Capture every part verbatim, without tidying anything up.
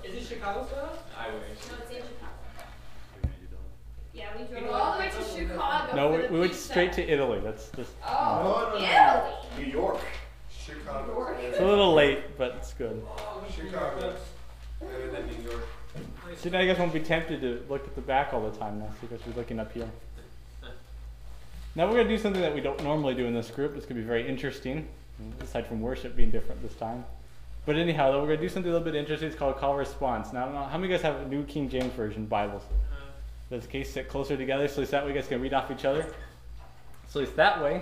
Is it Chicago style? I wish. No, it's in Chicago. Yeah, we You drove know all the what? way to Chicago. No, for we, the we went pizza. straight to Italy. That's just. Oh, No, no, no. Italy. New York. Chicago. It's a little late, but it's good. Chicago. Better than New York. So now you guys won't be tempted to look at the back all the time now, so you guys will be looking up here. Now we're going to do something that we don't normally do in this group. It's going to be very interesting, aside from worship being different this time. But anyhow, though, we're going to do something a little bit interesting. It's called call response. Now, I don't know, how many of you guys have New King James Version Bibles? In this case, sit closer together, so it's that way you guys can read off each other. So it's that way.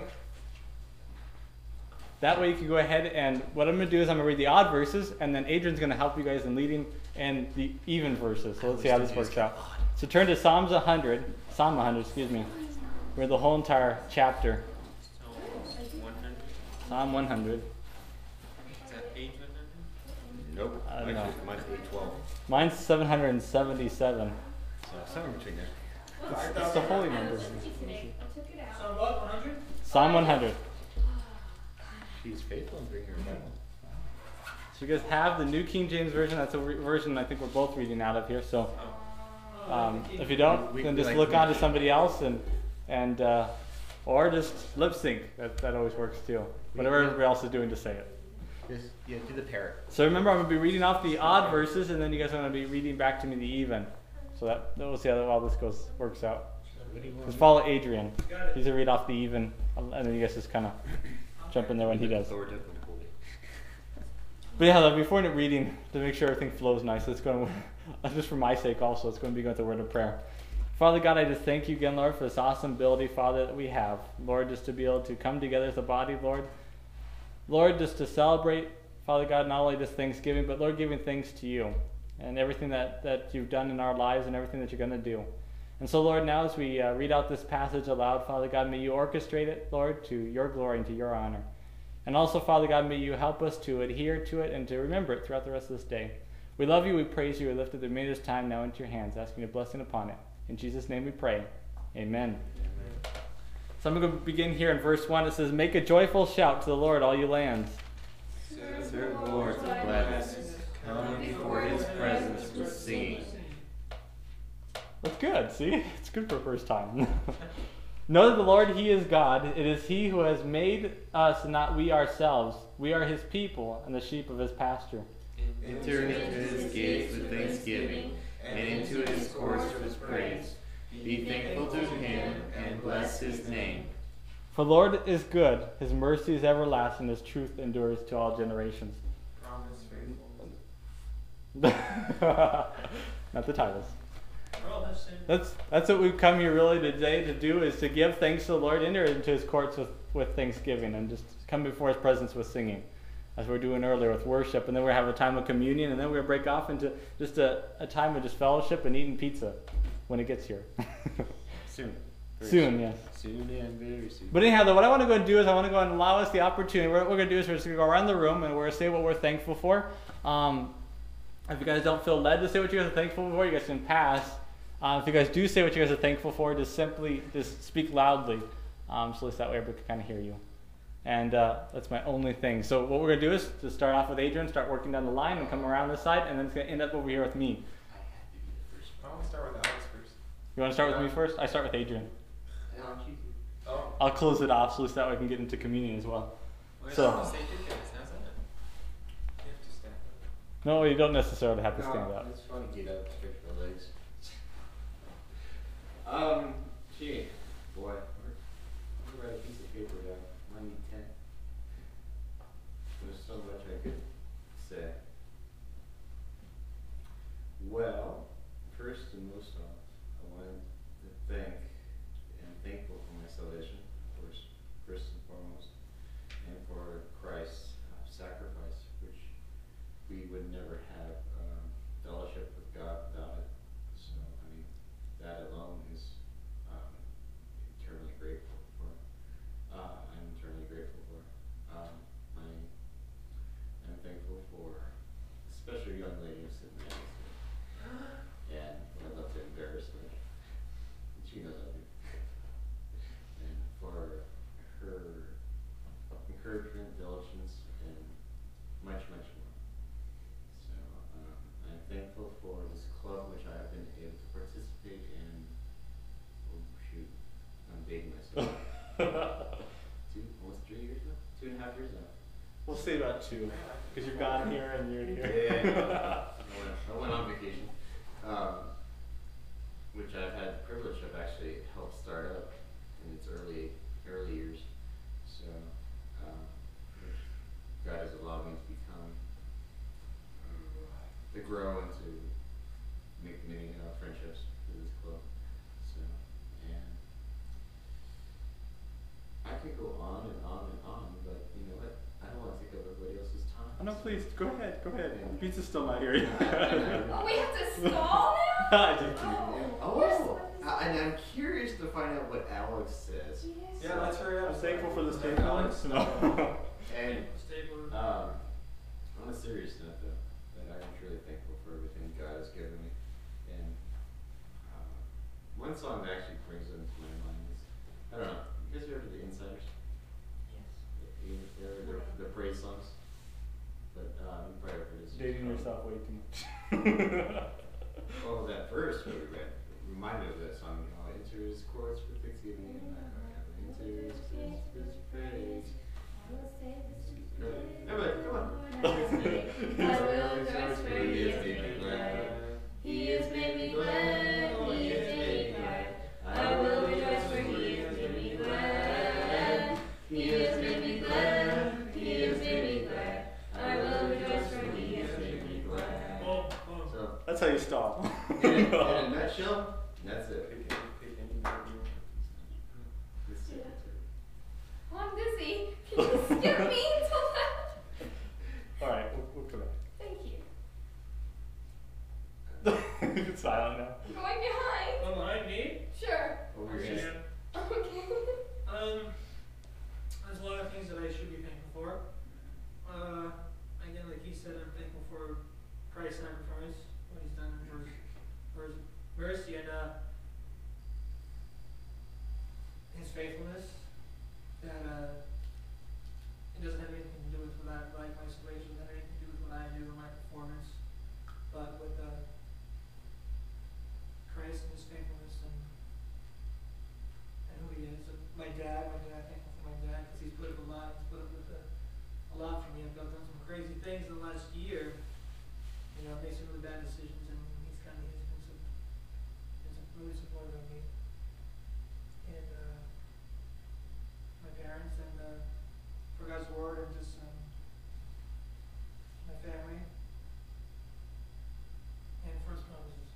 That way you can go ahead and what I'm going to do is I'm going to read the odd verses, and then Adrian's going to help you guys in leading and the even verses. So let's see how this works out. So turn to Psalms one hundred, Psalm one hundred, excuse me. Read the whole entire chapter. one hundred? Psalm one hundred. Is that eight hundred? Nope. I don't know. Mine's, mine's eight twelve. Mine's seven hundred seventy-seven. So somewhere between there. It's, it's the holy I numbers. listened to you today. I took it out. So what, one hundred? Psalm one hundred. She's faithful in bringing her Bible. So you guys have the New King James Version. That's a re- version I think we're both reading out of here. So um, if you don't, We- then we just like look on to reading. somebody else and and uh, or just lip sync. That that always works too. Whatever everybody else is doing to say it. Just, yeah, do the parrot. So remember, I'm going to be reading off the odd verses, and then you guys are going to be reading back to me the even. So that we'll see how all this goes works out. What do you want? Just follow Adrian. He's going to read off the even, and then you guys just kind of jump in there when he does. Lord, definitely holy. But yeah, though, before reading, to make sure everything flows nice, let's go to, just for my sake also, it's going to be going to the word of prayer. Father God, I just thank you again, Lord, for this awesome ability, Father, that we have. Lord, just to be able to come together as a body, Lord. Lord, just to celebrate, Father God, not only just Thanksgiving, but Lord, giving thanks to you and everything that, that you've done in our lives and everything that you're going to do. And so, Lord, now as we uh, read out this passage aloud, Father God, may you orchestrate it, Lord, to your glory and to your honor. And also, Father God, may you help us to adhere to it and to remember it throughout the rest of this day. We love you, we praise you, we lift up the remainder of this time now into your hands, asking your blessing upon it. In Jesus' name we pray. Amen. Amen. So I'm going to begin here in verse one. It says, make a joyful shout to the Lord, all you lands. Serve the Lord with gladness. Come before his presence with singing. That's good, see? It's good for first time. Know that the Lord, he is God. It is he who has made us and not we ourselves. We are his people and the sheep of his pasture. Enter into his gates with thanksgiving, and into his courts with praise. Be thankful to him, and bless his name. For the Lord is good, his mercy is everlasting, his truth endures to all generations. Promise faithful. Not the titles. Oh, that's it. That's that's what we've come here really today to do, is to give thanks to the Lord, enter into his courts with, with thanksgiving, and just come before his presence with singing, as we were doing earlier with worship. And then we're going to have a time of communion, and then we're going to break off into just a, a time of just fellowship and eating pizza when it gets here. Soon. Very Soon, yes. Soon and very soon. But anyhow, though, what I want to go and do is I want to go and allow us the opportunity. What we're going to do is we're just going to go around the room and we're going to say what we're thankful for. Um, if you guys don't feel led to say what you guys are thankful for, you guys can pass. Uh, if you guys do say what you guys are thankful for, just simply just speak loudly, um, so at least that way everybody can kind of hear you. And uh, that's my only thing. So what we're going to do is to start off with Adrian, start working down the line and come around this side, and then it's going to end up over here with me. I want to start with Alex first. You want to start with me first? I start with Adrian. Oh. I'll close it off so at least that way I can get into communion as well. Wait, So- no, say two guys. How's that? You have to stand up. No, you don't necessarily have to stand No, up. It's fun to get up, stretch my legs. Um, gee, boy, I'm gonna write a piece of paper down. I need ten. There's so much I could say. Well, first and most off, I wanted to thank and thankful for my salvation, of course, first and foremost, and for Christ's uh, sacrifice, which we would never have um, fellowship with God without it. So, I mean, that alone is um, eternally grateful for. Uh, I'm eternally grateful for. Um, I am thankful for a special young lady who's sitting next to me. up to? Because you're gone here and you're here. Yeah, I went, I went on vacation, um, which I've had the privilege of actually helped start up in its early early years. So, um, which God has allowed me to become, to grow and to make many uh, friendships with this club. So, and I could go on and on and on, but you know what? I don't want to take up everybody else's time. Oh no, please, go ahead, go ahead. Pizza's still not here. Oh, we have to stall now? I just Oh, Oh, we're supposed to uh, and I'm curious to find out what Alex says. Yes. Yeah, let's hurry up. I'm thankful for this Okay, day, Alex. No. And Stapler. um, on a serious note, though, that I'm truly thankful for everything God has given me. And uh, one song that actually brings it into my mind is, I don't know, you guys heard of the Insiders? Yes. You- They're, they're, they're praise songs. But um, you probably heard this. Dating yourself way too much. Well, that verse we read reminded of that song, you know, enter his courts with thanksgiving and enter his courts with praise. I will say this is the Really? day No, but come on. the Lord has made. I will rejoice for he has made me glad. He has made me glad, he has made me glad. I will rejoice for he has made me glad. He has made me glad, he has made me glad. I will rejoice for he has made me glad. Boom, boom. So, That's how you stop. in a, in a nutshell, that's it. Pick any, pick any word you want. This is it. Oh, I'm dizzy. Can you skip me until that? Alright, we'll, we'll come Thank you. back. It's silent now. I'm going behind. Behind me? Sure. Over here. Yeah. Okay. Um, there's a lot of things that I should be thankful for. Uh, again, like he said, I'm thankful for Christ's sacrifice, what he's done for his, for his mercy and uh, his faithfulness. That uh, it doesn't have anything to do with what I like, my situation, it doesn't have anything to do with what I do or my performance, but with uh, Christ and his faithfulness and and who he is. And my dad, my dad, thankful for my dad because he's put up a lot. He's put up with a, a lot for me. I've done some crazy things in the last year. You know, I've made some really bad decisions, and he's kind of he's been some, been some really supportive of me. And uh, my parents, and uh, for God's word, and just um, my family, and for his promises.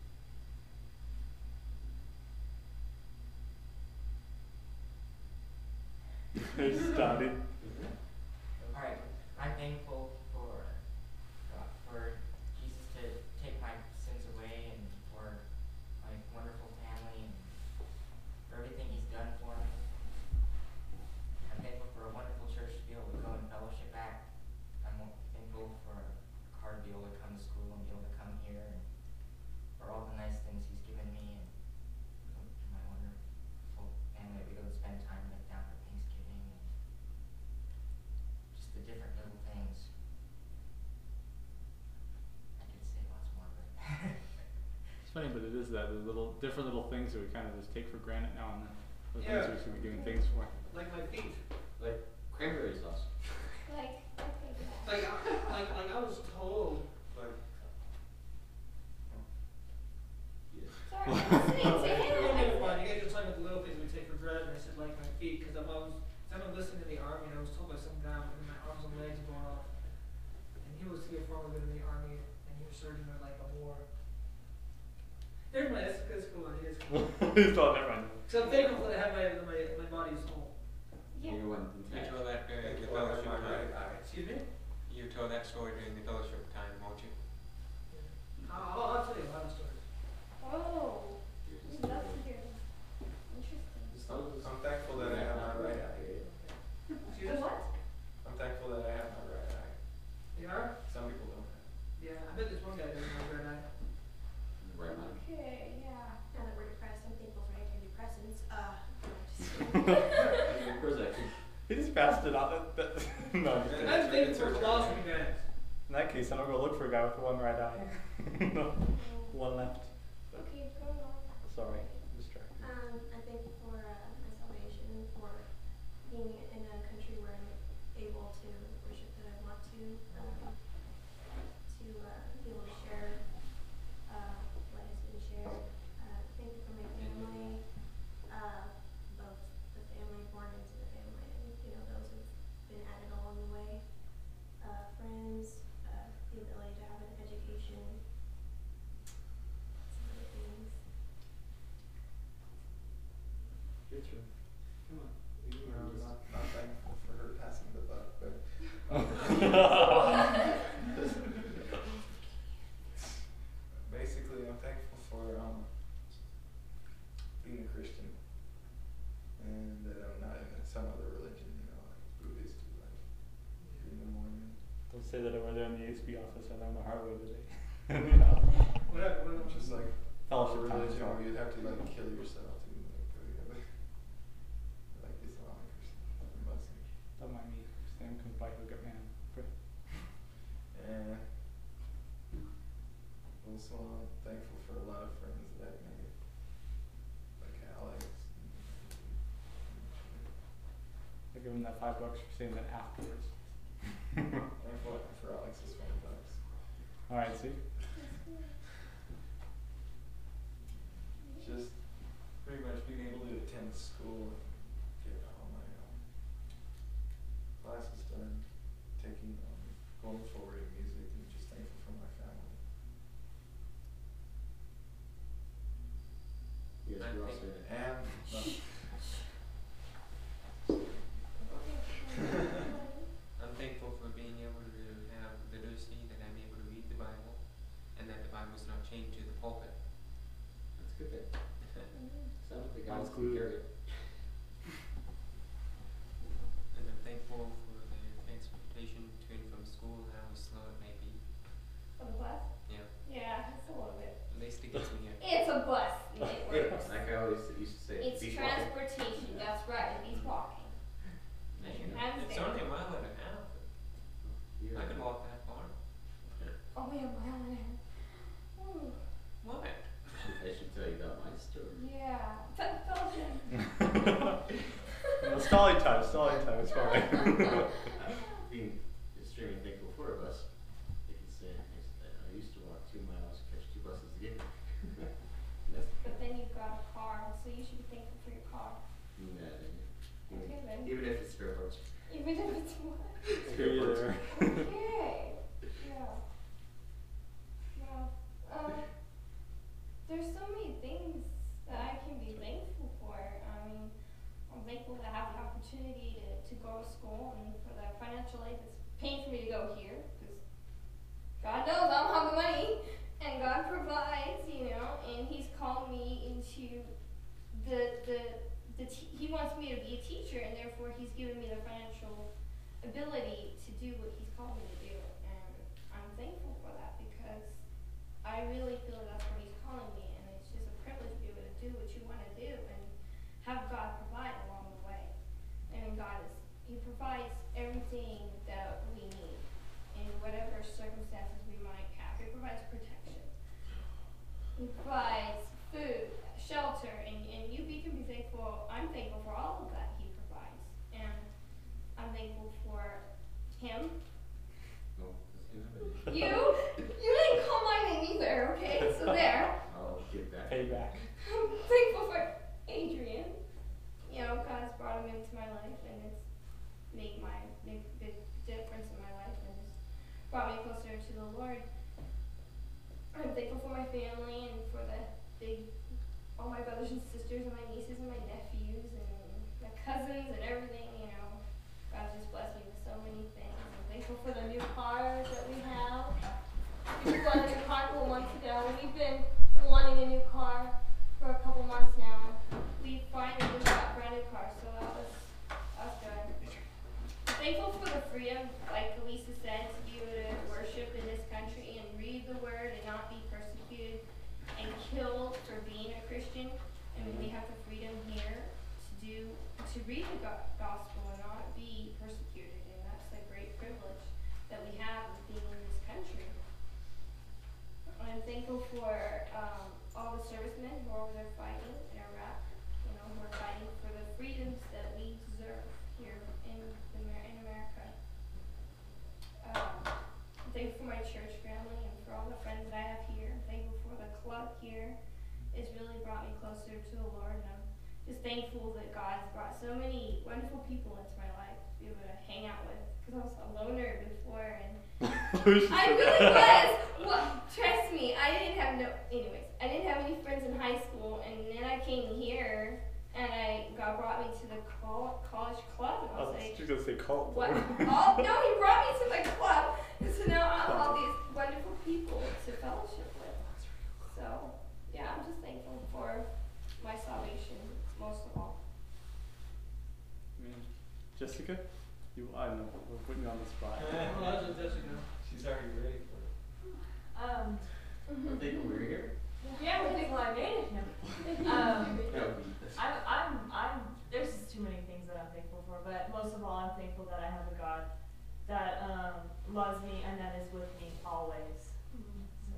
It's started. All right. I'm thankful for God, for Jesus to take my sins away, and for my wonderful family, and for everything He's done for me. I'm thankful for a wonderful church to be able to go and fellowship at. I'm thankful for a car to be able to come to school and be able to come here, and for all the nice things He's given me, and for my wonderful family that we go to spend time with down for Thanksgiving, and just the different little things. I could say lots more, but It's funny, but it is that the little different little things that we kind of just take for granted now and then. The Yeah. things we should be doing things for. Like my feet. Like cranberry sauce. Like, okay, yeah. Like, I- like, like I was told. Like, Yes. Sorry, I'm listening to No, him. never mind. You guys are talking about the little things we take for granted, and I said like my feet, because I was, I was listening to the army, and I was told by some guy when my arms and legs were off, and he was here for a bit in the army, and he was serving in like a war. Never mind, that's, that's cool. It is cool. It's all never mind. So I'm thankful that I have my my my body's whole. Yeah. You went you intact. told that during the Well, fellowship my right time. Excuse me. You told that story during the fellowship time, won't you? I'll, I'll I'll tell you a lot of stories. Oh, we'd love to hear this. Interesting. I'm thankful that I have my right eye. Excuse The us? what? I'm thankful that I have my right eye. You are? Some people don't have. Yeah, I bet this one guy doesn't have a red eye. Right mind. Okay, yeah. Now that we're depressed, I'm thankful for antidepressants. Uh, just Prozac. He just passed it out. That, that, no, just kidding. I'm thankful for philosophy guys. In that case, I'm gonna go look for a guy with one right eye. One left. Okay, go on. Sorry, distracted. um, I'm thankful for uh, my salvation, for being in a country where I'm able to worship that I want to, learn the hard way today. You know? Whatever, whatever. Just like Fellowship time. religion, where you'd have to like kill yourself to like go together. Like Islamic or something, Muslim. Don't mind me. Sam comes by, he'll get man. And also I'm thankful for a lot of friends that I made, like Alex. I give him that five bucks for saying that afterwards. And for, for Alex's five bucks. Alright, see? Just pretty much being able to attend school and get all my um, classes done, taking um, going forward in music, and just thankful for my family. Yes, I'm we're all thankful- saying and uh, I'm thankful for being able to have literacy, that I'm able to read the Bible, and that the Bible is not chained to the pulpit. that's good. Then. Sounds like Sounds God's good. carry it. And I'm thankful for the transportation to and from school, however slow it may be. For the bus? Yeah, Yeah, it's a little bit. at least it gets me here. It's a bus. and It works. Like I always used to say, It's beach walking. transportation. That's right. He's walking. Yeah, you know. I'm It's there. only a mile and a half. Yeah. I could walk that far. Oh, yeah, mile and a half. Ooh. What? I should tell you about my story. Yeah. But Belgium. No, Stolly time, Stolly time, it's fine. Being extremely thankful for a bus, I can say I, I used to walk two miles, catch two buses to get here. That's But then you've got a car, so you should be thankful for your car. yeah, even, Okay, then. even if it's spare parts. Even if it's what? Screw you there. Okay. Yeah. Well, um, there's so many things that I can be thankful for. I mean, I'm thankful to have the opportunity to, to go to school and for the financial aid that's paying for me to go here, because God knows I don't have the money, and God provides, you know, and He's called me into the, the, the t- He wants me to be a teacher, and therefore He's given me the financial ability to do what He's called me to do, and I'm thankful for that, because I really feel that's what He's calling me, and it's just a privilege to be able to do what you want to do and have God provide along the way. I mean, God is, He provides everything that we need in whatever circumstances we might have. He provides protection. He provides food, shelter, and, and you, you can be thankful. I'm thankful for all of that He provides, and I'm thankful for Him. No, that's good. You, you didn't call my name either, okay? So there. I'll get back. Payback. I'm thankful for Adrian. You know, God's brought him into my life, and it's made my made a big difference in my life, and it's brought me closer to the Lord. I'm thankful for my family and for the big, all my brothers and sisters and my nieces and my nephews and my cousins and everything. You know, God's just blessed me with so many things. I'm thankful for the new car that we have. We bought a new car a couple months ago. We've been wanting a new car for a couple months now. We finally got a brand new car, so that was that was good. I'm thankful for the freedom, like Elisa said, to be able to worship in this country and read the Word and not be persecuted and killed for being a Christian. I mean, we have the freedom here to do to read the go- gospel and not be persecuted, and that's a great privilege that we have of being in this country. I'm thankful for um, all the servicemen who are over there fighting in Iraq, you know, who are fighting for the freedoms that we deserve here in Amer- in America. Um, I'm thankful for my church family and for all the friends that I have here. I'm thankful for the club here. It's really brought me closer to the Lord, and I'm just thankful that God's brought so many wonderful people into my life to be able to hang out with, because I was a loner before, and I really was. Well, trust me, I didn't have no. Anyways, I didn't have any friends in high school, and then I came here, and I God brought me to the col- college club, and I I was was like, just gonna say cult. "What? Oh no, He brought me to the club, and so now I have all these wonderful people to fellowship with." So, yeah, I'm just thankful for my salvation most of all. I mean, Jessica, you I don't know we're putting you on the spot. Well, that's what Jessica. She's already ready for it. Um, I think we're here. yeah, we're thankful I made it. No. Um, Yeah. I'm, I'm, I'm, there's just too many things that I'm thankful for, but most of all, I'm thankful that I have a God that um, loves me and that is with me always. So,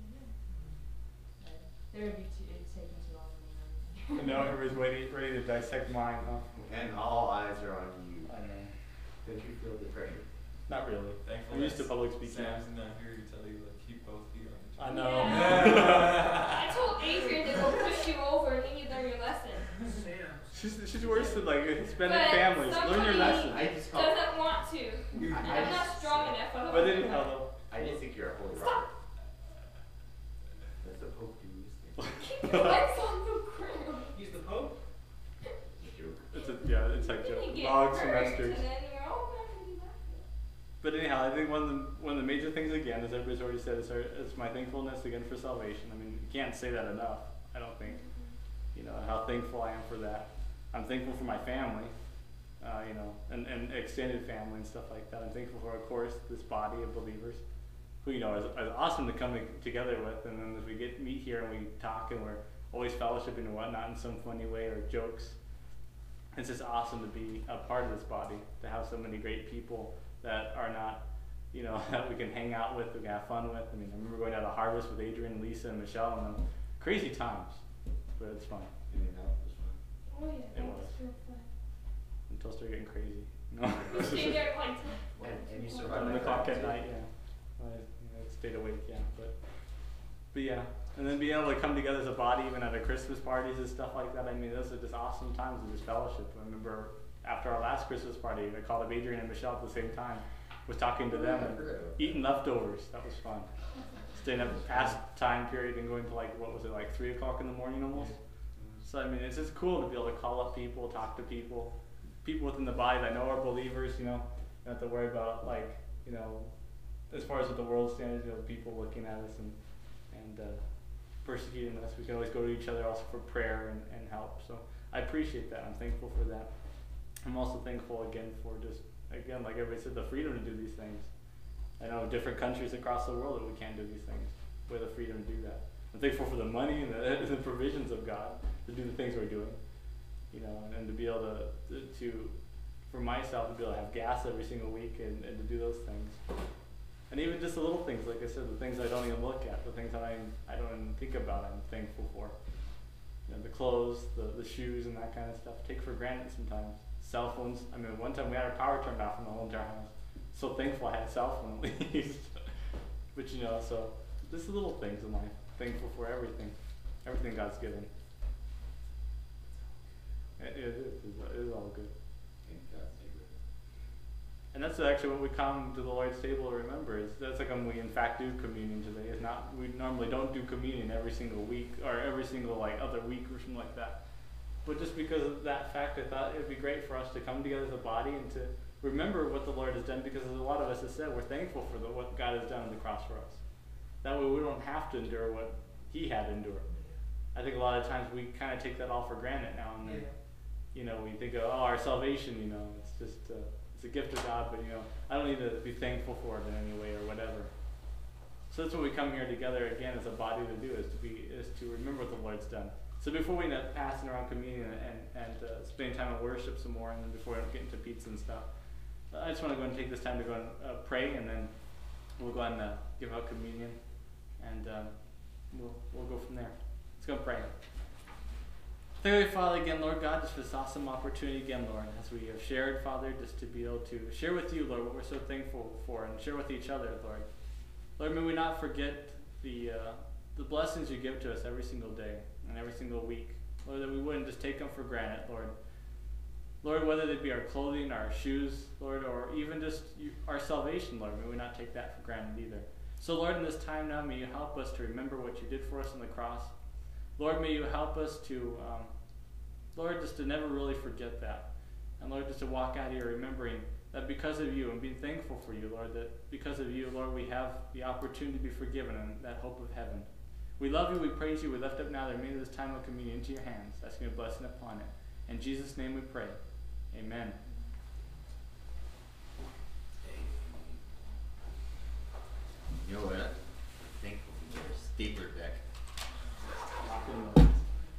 but there would be too, it's taking too long for me. I know everybody's waiting, ready to dissect mine, huh? And all eyes are on you. I know. Don't you feel the pressure? Not really. Thankful I'm used to that public speaking. Sam's not here to tell you like keep both feet on each I other. know. I told Adrian to go push you over and then you learn your lesson. Sam. She's, she's worse than like Hispanic But families. Learn your somebody- lesson. I just call Doesn't want to. I, I I'm not just, strong enough. I But anyhow, though. I just think you're a holy Stop. rock. That's the Pope do these things. Keep your legs on the ground. He's the Pope? Joke. It's a, yeah, it's like Then joke. you get Long hurt, semesters. and then you're all back to be back. But anyhow, I think one of the one of the major things again, as everybody's already said, is, our, is my thankfulness again for salvation. I mean, you can't say that enough. I don't think. You know how thankful I am for that. I'm thankful for my family, uh, you know, and, and extended family and stuff like that. I'm thankful for, of course, this body of believers, who you know is, is awesome to come to, together with. And then as we get meet here and we talk and we're always fellowshipping and whatnot in some funny way or jokes. It's just awesome to be a part of this body, to have so many great people that are not, you know, that we can hang out with, we can have fun with. I mean, I remember going out to Harvest with Adrian, Lisa, and Michelle, and them. Crazy times, but it's fun. In and out was fun. Oh yeah, It that was. was real fun. Until it started getting crazy. You know? We stayed there like And, and you till survived Eleven that o'clock too. at night, yeah. I, you know, stayed awake, yeah. But, but yeah, and then being able to come together as a body, even at a Christmas parties and stuff like that. I mean, those are just awesome times of just fellowship. I remember after our last Christmas party, I called up Adrian and Michelle at the same time. Was talking to them I and forgot about eating leftovers. That was fun. Staying up past time period and going to like what was it like three o'clock in the morning almost. So I mean, it's just cool to be able to call up people, talk to people, people within the body that know are believers. You know, not have to worry about like you know, as far as with the world standards, you know, people looking at us and and uh, persecuting us. We can always go to each other also for prayer and, and help. So I appreciate that. I'm thankful for that. I'm also thankful again for just again, like everybody said, the freedom to do these things. I know different countries across the world that we can't do these things. We have the freedom to do that. I'm thankful for the money and the, the provisions of God to do the things we're doing. You know, and, and to be able to, to, to, for myself, to be able to have gas every single week and, and to do those things. And even just the little things, like I said, the things I don't even look at, the things that I, I don't even think about, I'm thankful for. You know, the clothes, the, the shoes and that kind of stuff, take for granted sometimes. Cell phones, I mean, one time we had our power turned off in the whole entire house. So thankful I had a cell phone at least. But you know, so just the little things in life. Thankful for everything, everything God's given. It, it, is, it is all good. Thank God, thank you. And that's actually what we come to the Lord's table to remember. Is that's like when we in fact do communion today. It's not we normally don't do communion every single week or every single like other week or something like that. But just because of that fact, I thought it would be great for us to come together as a body and to remember what the Lord has done, because as a lot of us have said, we're thankful for the, what God has done on the cross for us. That way we don't have to endure what He had to endure. I think a lot of times we kind of take that all for granted now and then. Yeah. You know, we think of, oh, our salvation, you know, it's just, uh, it's a gift of God, but you know, I don't need to be thankful for it in any way or whatever. So that's what we come here together again as a body to do, is to be, is to remember what the Lord's done. So before we end up passing around communion and, and uh, spending time in worship some more, and then before we get into pizza and stuff, uh, I just want to go and take this time to go and uh, pray, and then we'll go and uh, give out communion, and um, we'll, we'll go from there. Let's go and pray. Thank you, Father, again, Lord God, just for this awesome opportunity again, Lord, as we have shared, Father, just to be able to share with you, Lord, what we're so thankful for, and share with each other, Lord. Lord, may we not forget the uh, the blessings you give to us every single day and every single week. Lord, that we wouldn't just take them for granted, Lord. Lord, whether they be our clothing, our shoes, Lord, or even just you, our salvation, Lord, may we not take that for granted either. So, Lord, in this time now, may you help us to remember what you did for us on the cross. Lord, may you help us to, um, Lord, just to never really forget that. And, Lord, just to walk out here remembering that because of you and being thankful for you, Lord, that because of you, Lord, we have the opportunity to be forgiven and that hope of heaven. We love you, we praise you, we lift up now the remainder of this time of communion into your hands, asking a blessing upon it. In Jesus' name we pray. Amen. You know what? I think deeper deck. Does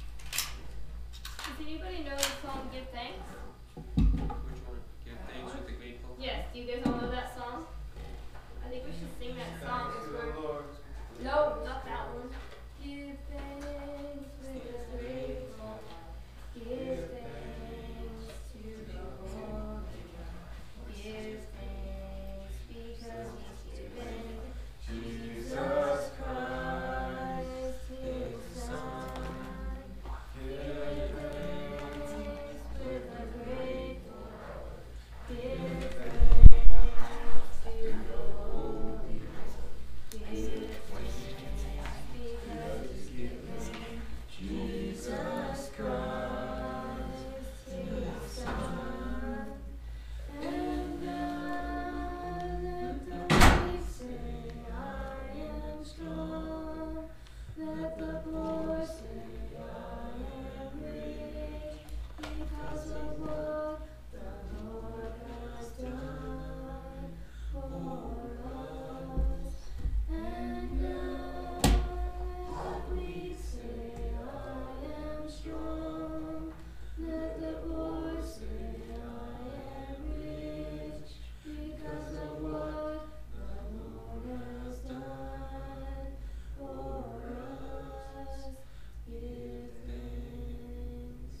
anybody know the song Give Thanks? Which one? Give thanks with the grateful. Yes, do you guys all know that song? I think we should sing that song. 'Cause we're... No, not that one. Give thanks with a grateful heart. Give thanks to the Lord. Give thanks because He's given Jesus Christ His Son. Give thanks with a grateful heart. Give thanks to the Lord. Give thanks because He's given Jesus Christ His Son. And now let the weak say, I am strong. Let the poor say, I am rich, because of what the Lord has done for us. And now let the weak say, I am strong. Let the poor say, I am rich, because of what the Lord has done for us. Give thanks.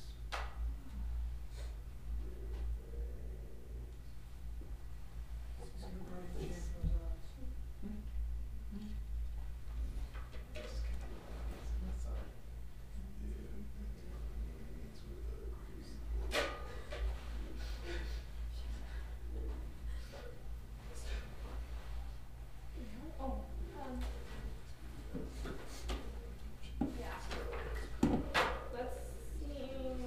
Oh, um, yeah. Let's see.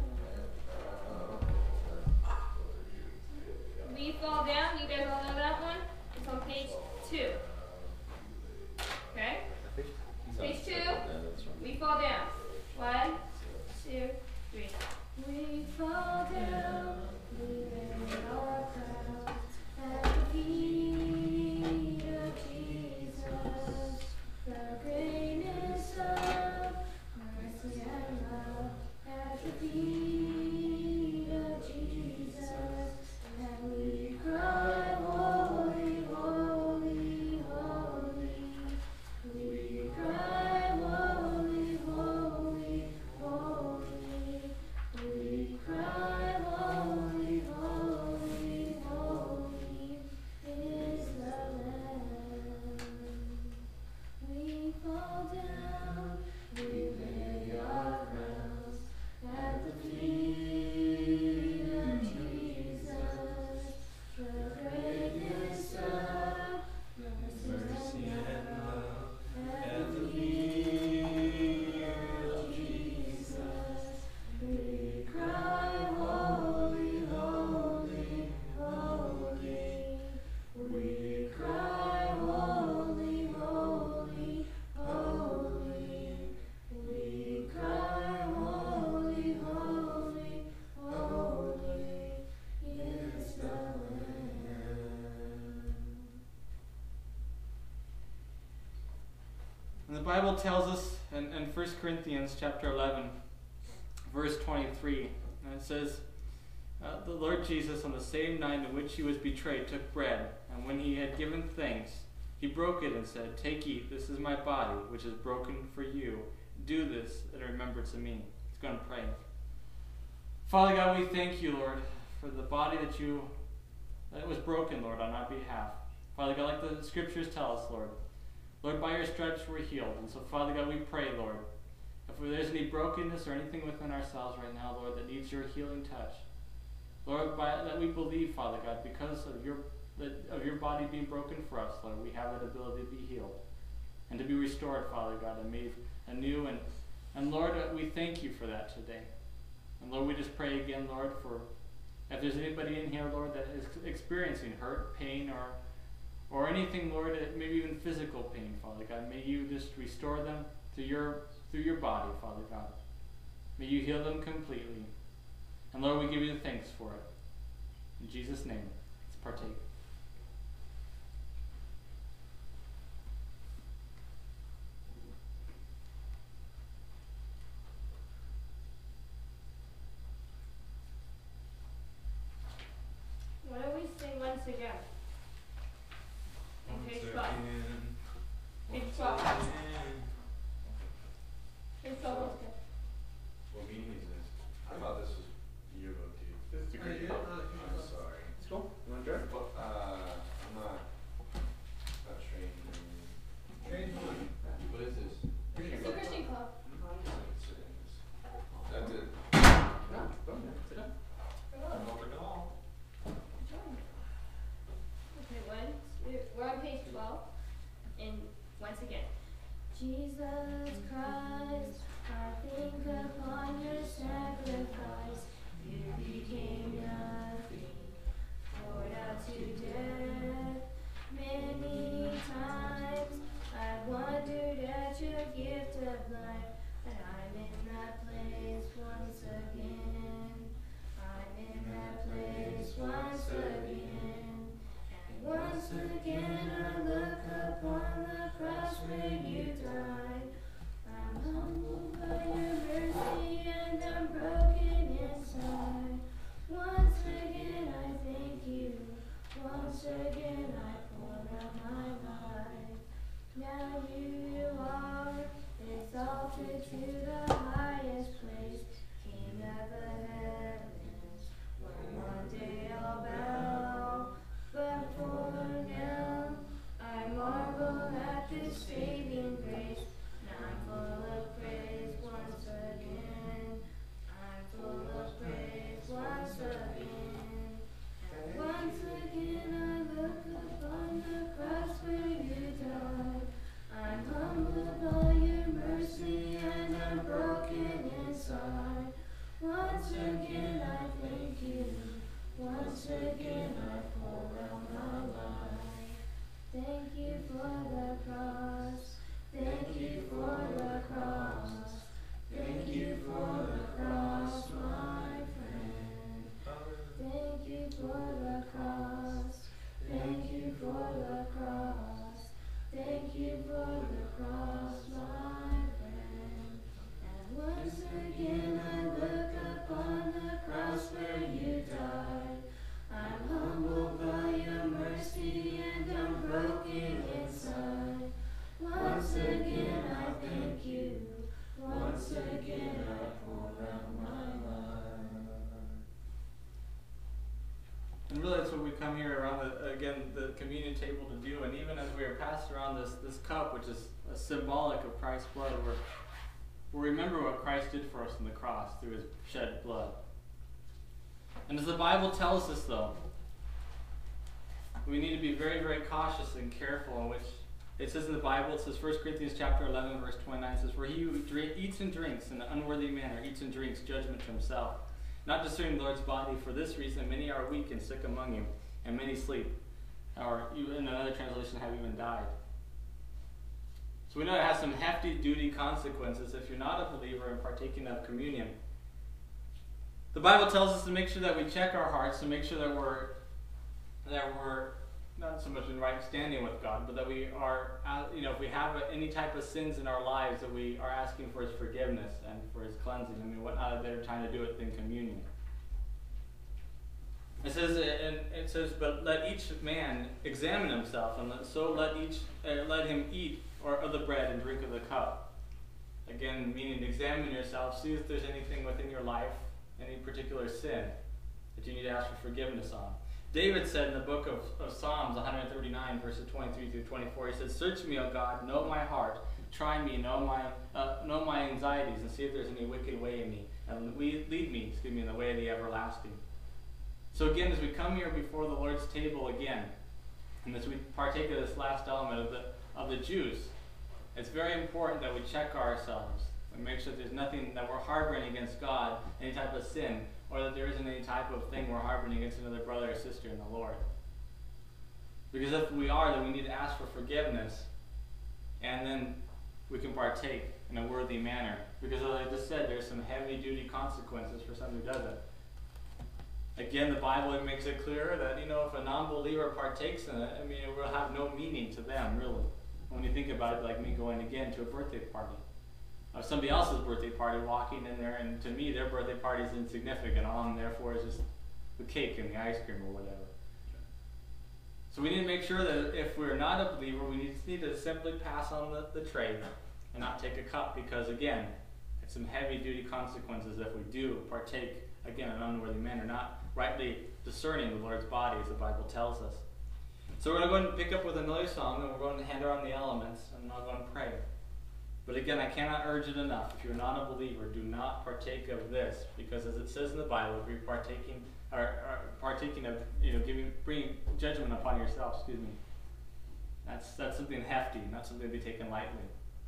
We Fall Down. You guys all know that one? It's on page two. Okay? Page two. We fall down. One, two, three. We fall down, leaving our crowns at the feet of Jesus. The greatness of mercy and love at the feet of Jesus. And we cry, holy, holy, holy. We cry, holy, holy, holy. We cry, holy, holy, holy is the Lamb. We fall down, we lay our crowns at the feet of Jesus. The greatness of mercy and love at the feet of Jesus. We cry, holy, holy, holy. We cry, holy, holy, holy. We cry, holy, holy, holy is the Lamb. And the Bible tells us in, in First Corinthians chapter eleven, verse twenty-three, and it says, uh, the Lord Jesus, on the same night in which he was betrayed, took bread, and when he had given thanks, he broke it and said, Take, eat, this is my body, which is broken for you. Do this in remembrance of me. Let's go and pray. Father God, we thank you, Lord, for the body that you that was broken, Lord, on our behalf. Father God, like the scriptures tell us, Lord, Lord, by your stripes we're healed. And so, Father God, we pray, Lord, if there's any brokenness or anything within ourselves right now, Lord, that needs your healing touch, Lord, by, that we believe, Father God, because of your of your body being broken for us, Lord, we have that ability to be healed and to be restored, Father God, and made anew. And, and Lord, we thank you for that today. And Lord, we just pray again, Lord, for if there's anybody in here, Lord, that is experiencing hurt, pain, or or anything, Lord, maybe even physical pain, Father God, may you just restore them through your through your body, Father God. May you heal them completely. And Lord, we give you the thanks for it. In Jesus' name, let's partake. again. One And page second. twelve. One Page twelve. second. Page twelve was good. What meeting is this? I thought this was yearbook, dude. This is a Oh, great yeah? book. Oh, okay. I'm sorry. Let's go. You want to drive? Well, uh, I'm not, not trained in. Trained in what? What is this? It's a Christian club. That's it. No, go ahead. Sit down. Okay, one, two, we're on page twelve, and once again. Jesus Christ, I think upon your sacrifice, you became nothing, poured out to death. Many times I wondered at your gift of life, and I'm in that place once again. I'm in that place once again. And once again I look upon the cross where you died. I'm humbled by your mercy and I'm broken inside. Once again I thank you. Once again I pour out my life. Now you are exalted to the highest place, King of the heavens, where one day I'll bow. But for now, I marvel at this saving grace, and I'm full of praise once again. I'm full of praise once again. And once again I look upon the cross where you died. I'm humbled by your mercy and I'm broken inside. Once again I thank you. Once again I pour out my life. Thank you for the cross. Thank you for the cross. Thank you for the cross, my friend. Thank you for the cross. Thank you for the cross. Thank you for the cross, my friend. And once again I look upon the cross where you died. I'm humbled by your mercy and I'm broken inside. Once again I thank you. Once again I pour out my life. And really, that's what we come here around the, again, the communion table to do. And even as we are passed around this, this cup, which is a symbolic of Christ's blood, we're, we remember what Christ did for us on the cross through his shed blood. And as the Bible tells us, though, we need to be very, very cautious and careful in which it says in the Bible, it says First Corinthians chapter eleven, verse twenty-nine, it says, "For he who drink, eats and drinks in an unworthy manner eats and drinks judgment to himself, not discerning the Lord's body. For this reason many are weak and sick among you, and many sleep." Or in another translation, have even died. So we know it has some hefty duty consequences if you're not a believer in partaking of communion. The Bible tells us to make sure that we check our hearts, to make sure that we're that we're not so much in right standing with God, but that we are, you know, if we have any type of sins in our lives, that we are asking for his forgiveness and for his cleansing. I mean, what other better time to do it than communion? It says, and it says, "But let each man examine himself, and so let each uh, let him eat or of the bread and drink of the cup." Again, meaning examine yourself, see if there's anything within your life, any particular sin that you need to ask for forgiveness on. David said in the book of, of Psalms one thirty-nine, verses twenty-three through twenty-four, he said, "Search me, O God, know my heart, try me, know my uh, know my anxieties, and see if there's any wicked way in me, and lead me, excuse me, in the way of the everlasting." So again, as we come here before the Lord's table again, and as we partake of this last element of the of the juice, it's very important that we check ourselves and make sure there's nothing that we're harboring against God, any type of sin, or that there isn't any type of thing we're harboring against another brother or sister in the Lord. Because if we are, then we need to ask for forgiveness, and then we can partake in a worthy manner. Because as I just said, there's some heavy-duty consequences for someone who doesn't. Again, the Bible makes it clear that, you know, if a non-believer partakes in it, I mean, it will have no meaning to them, really. When you think about it, like me going again to a birthday party. Of somebody else's birthday party, walking in there, and to me, their birthday party is insignificant. All I'm there for is just the cake and the ice cream or whatever. So we need to make sure that if we're not a believer, we need, need to simply pass on the, the tray and not take a cup, because again, it's some heavy duty consequences if we do partake, again, in an unworthy manner, not rightly discerning the Lord's body, as the Bible tells us. So we're going to go ahead and pick up with another song, and we're going to hand around the elements, and then I'll go and pray. But again, I cannot urge it enough. If you're not a believer, do not partake of this, because as it says in the Bible, if you're partaking, or, or partaking of, you know, giving, bringing judgment upon yourself. Excuse me. That's that's something hefty, not something to be taken lightly.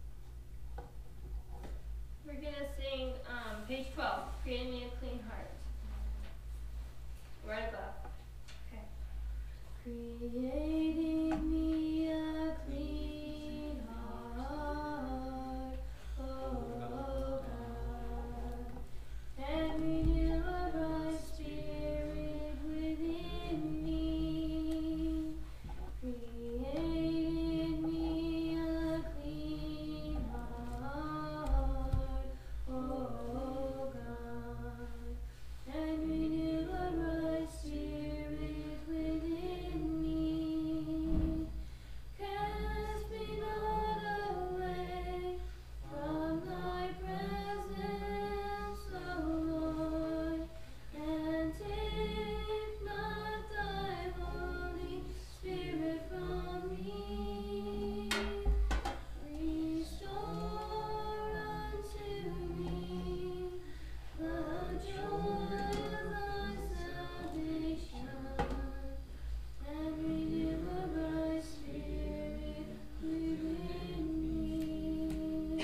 We're gonna sing um, page twelve. Create me a clean heart. Right above. Okay. Creating me a clean heart, oh God, and renew a right spirit within me. Create me a clean heart, oh God, and renew a right spirit within me. Cast me not away from thy presence, O Lord, and take not thy Holy Spirit from me. Restore unto me the joy of thy salvation, and renew a right spirit within me.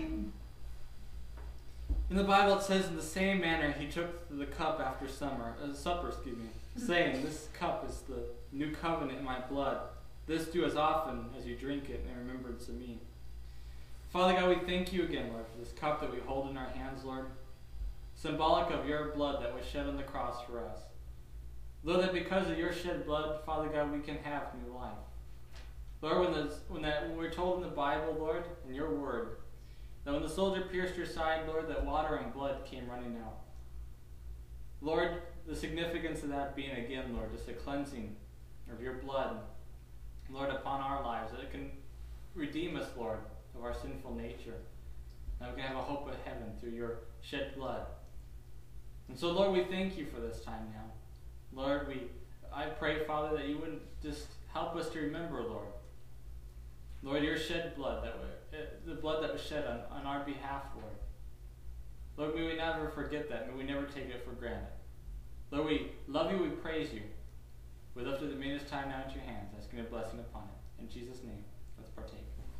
In the Bible, it says, in the same manner he took the cup after summer, uh, supper, excuse me, saying, this cup is the new covenant in my blood. This do as often as you drink it in remembrance of me. Father God, we thank you again, Lord, for this cup that we hold in our hands, Lord, symbolic of your blood that was shed on the cross for us. Lord, that because of your shed blood, Father God, we can have new life. Lord, when, the, when, that, when we're told in the Bible, Lord, in your word, that when the soldier pierced your side, Lord, that water and blood came running out. Lord, the significance of that being, again, Lord, just a cleansing of your blood, Lord, upon our lives, that it can redeem us, Lord, of our sinful nature, that we can have a hope of heaven through your shed blood. And so, Lord, we thank you for this time now. Lord, we, I pray, Father, that you would just help us to remember, Lord, Lord, your shed blood, that way, the blood that was shed on, on our behalf, Lord. Lord, may we never forget that. May we never take it for granted. Lord, we love you, we praise you. We lift the remaining time now into your hands, asking a blessing upon it. In Jesus' name, let's partake.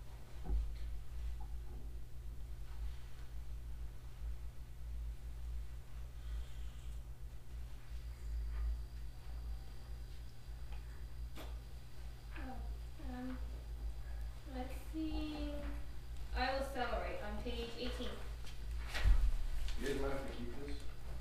Um, let's see. I will celebrate on page eighteen. You guys mind if we keep this?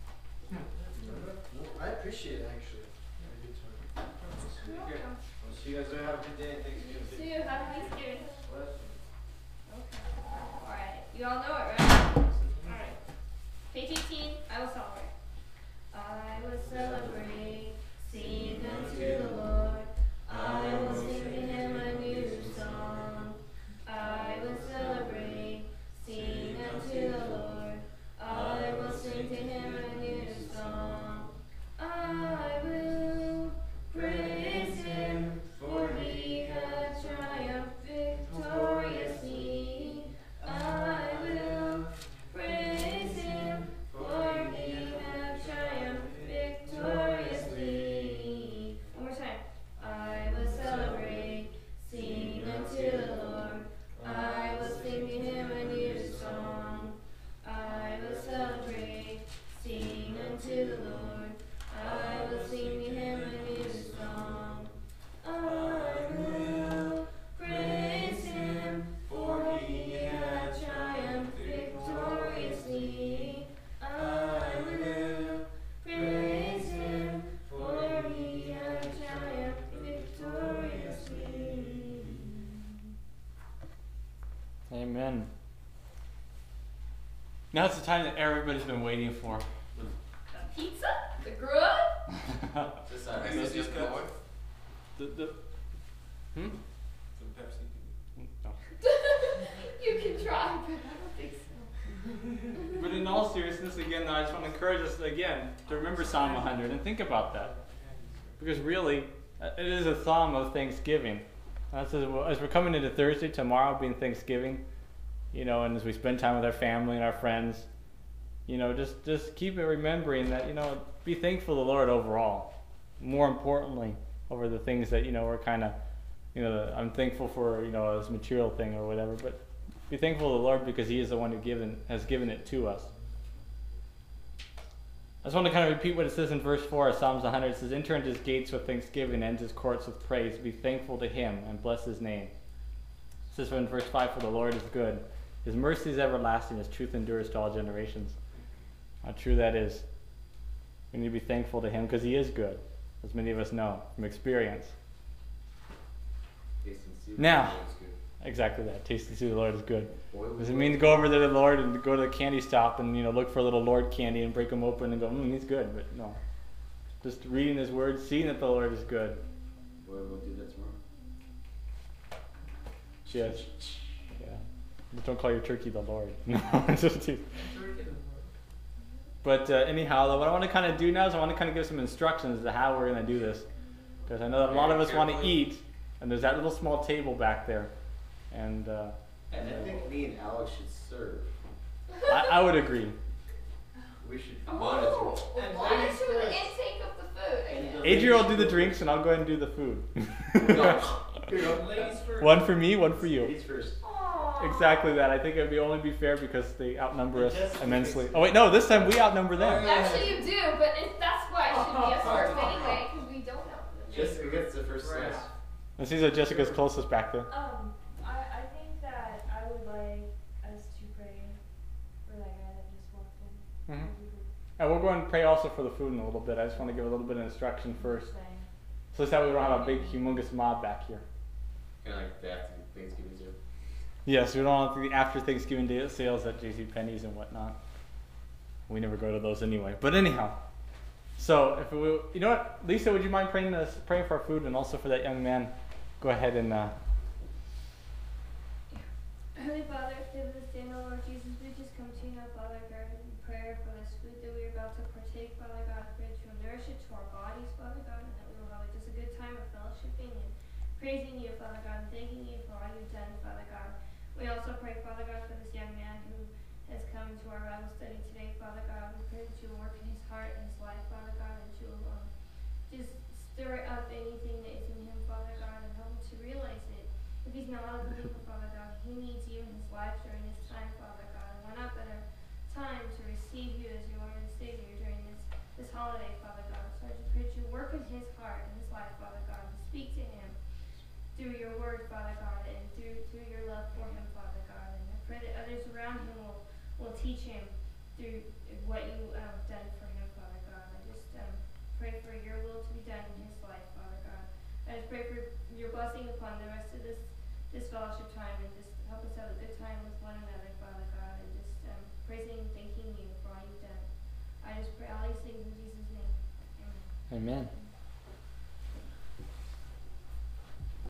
No, I appreciate it, actually. Yeah, good time. You're welcome. I'll see you guys there. Have a good day. Thanks again. See you. Happy Thanksgiving. Bless you. Okay. Alright. You all know it, right? Alright. Page eighteen. I will celebrate. I will celebrate. Sing unto the Lord. I will sing to him a new song. I will celebrate. Sing unto the Lord. I will sing to him a new song. I will praise him, for he has triumphed victoriously. I will praise him, for he has triumphed victoriously. One more time. I will celebrate, sing unto the Lord. I will sing to him a new song. I will celebrate, sing unto the Lord. I will sing to him a new song. I will praise him, for he has triumphed victoriously. I will praise him, for he has triumphed victoriously. Amen. Now it's the time that everybody's been waiting for. The pizza? The grub? Just that. Is this just going? The, the, Hmm? Some Pepsi. No. You can try, but I don't think so. But in all seriousness, again, I just want to encourage us again to remember Psalm one hundred and think about that. Because really, uh, it is a psalm of thanksgiving. As, as we're coming into Thursday, tomorrow being Thanksgiving, you know, and as we spend time with our family and our friends, you know, just, just keep it remembering that, you know, be thankful to the Lord overall. More importantly, over the things that, you know, we're kind of, you know, I'm thankful for, you know, this material thing or whatever, but be thankful to the Lord because He is the one who given has given it to us. I just want to kind of repeat what it says in verse four of Psalms one hundred. It says, enter into His gates with thanksgiving, enter His courts with praise. Be thankful to Him and bless His name. It says in verse five, for the Lord is good. His mercy is everlasting. His truth endures to all generations. How true that is. We need to be thankful to Him because He is good, as many of us know from experience. Taste and see that Now, the Lord is good. exactly that. Taste and see the Lord is good. Boy, Does it mean to go over to the Lord and go to the candy shop and, you know, look for a little Lord candy and break them open and go, mm, He's good? But no. Just reading His Word, seeing that the Lord is good. Boy, we'll do that tomorrow. Yes. Yeah. Just don't call your turkey the Lord. No, it's just But uh, anyhow, though, what I want to kind of do now is I want to kind of give some instructions as to how we're going to do this. Because I know that a lot of us want to eat, and there's that little small table back there. And uh, And I think me and Alex should serve. I, I would agree. We should Oh, monitor. And monitor ladies the first. intake of the food. I And guess. the- Adrian will do the drinks, and I'll go ahead and do the food. Ladies first. One for me, one for you. Ladies first. Aw. Exactly that. I think it would be only be fair because they outnumber us Jessica immensely. thinks- Oh wait, no, this time we outnumber them. Oh, yeah. Actually, you do, but it, that's why it should be us first anyway, because we don't know. Jessica gets the first Right. slice. Let's see, so Jessica's closest back there. Um, I, I think that I would like us to pray for that guy that just walked in. Mhm. That'd be good. And we'll go and pray also for the food in a little bit. I just want to give a little bit of instruction first. Saying. So this how we don't have a big, humongous mob back here. Kind of like the after Thanksgiving too. Yes, we don't have the after Thanksgiving Day sales at JCPenney's and whatnot. We never go to those anyway. But anyhow, so if we, you know what, Lisa, would you mind praying this, praying for our food and also for that young man? Go ahead and. Uh, Heavenly Father, give this day, my Lord Jesus, we just come to you now, Father God, in prayer for this food that we are about to partake, Father God. Pray that you will nourish it to our bodies, Father God, and that we will have just a good time of fellowshipping and praising you, Father God, and thanking you for all you've done, Father God. We also pray, Father God, for this young man who has come to our Bible study today, Father God. We pray that you will work in his heart and his life, Father God, and that you will um, just stir up anything that is in him, Father God, and help him to realize it. If he's not a believer, Father God, he needs you in his life during this time, Father God. And why not better time to receive you as your Lord and Savior during this, this holiday, Father God. So I just pray that you work in his heart and his life, Father God, and speak to him through your word, Father God, and through through your love for him, Father God. And I pray that others around him will, will teach him through what you have um, done for him, Father God. I just um, pray for your will to be done in his life, Father God. I just pray for your blessing upon the rest of this this fellowship time, and just help us have a good time with one another, Father God, and just um, praising and thanking you for all you've done. I just pray all these things in Jesus' name. Amen. Amen.